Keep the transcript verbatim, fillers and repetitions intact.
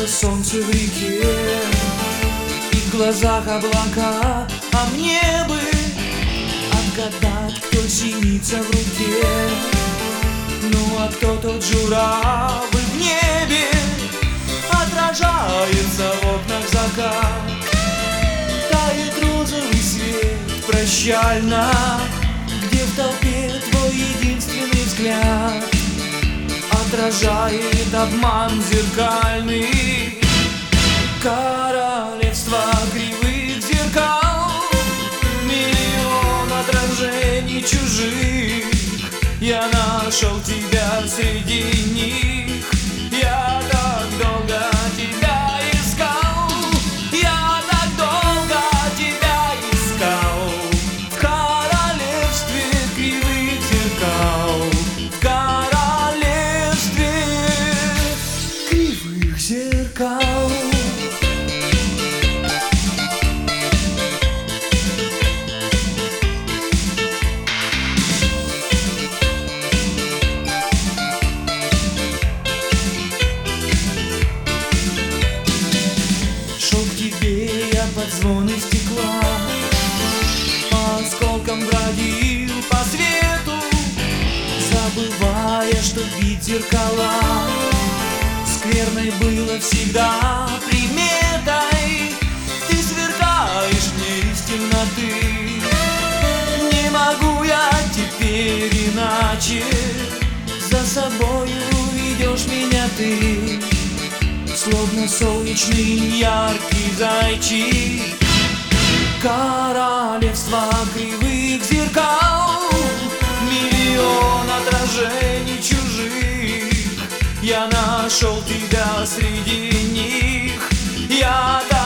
Улыбается солнце в реке, и в глазах облака, а мне бы отгадать, кто синица в руке. Ну а кто тот журавль в небе, отражается в окнах закат. Тает розовый свет прощально, где в толпе твой единственный взгляд отражает обман зеркальный. Королевство кривых зеркал, миллион отражений чужих. Я нашел тебя среди них. Я так долго тебя искал, я так долго тебя искал. В королевстве кривых зеркал, в королевстве кривых зеркал. Под звоны стекла по осколкам бродил по свету, забывая, что бить зеркала скверной было всегда приметой. Ты сверкаешь мне из темноты, не могу я теперь иначе. За собою ведешь меня ты, словно солнечный яркий зайчик. Королевство кривых зеркал, миллион отражений чужих. Я нашел тебя среди них. Я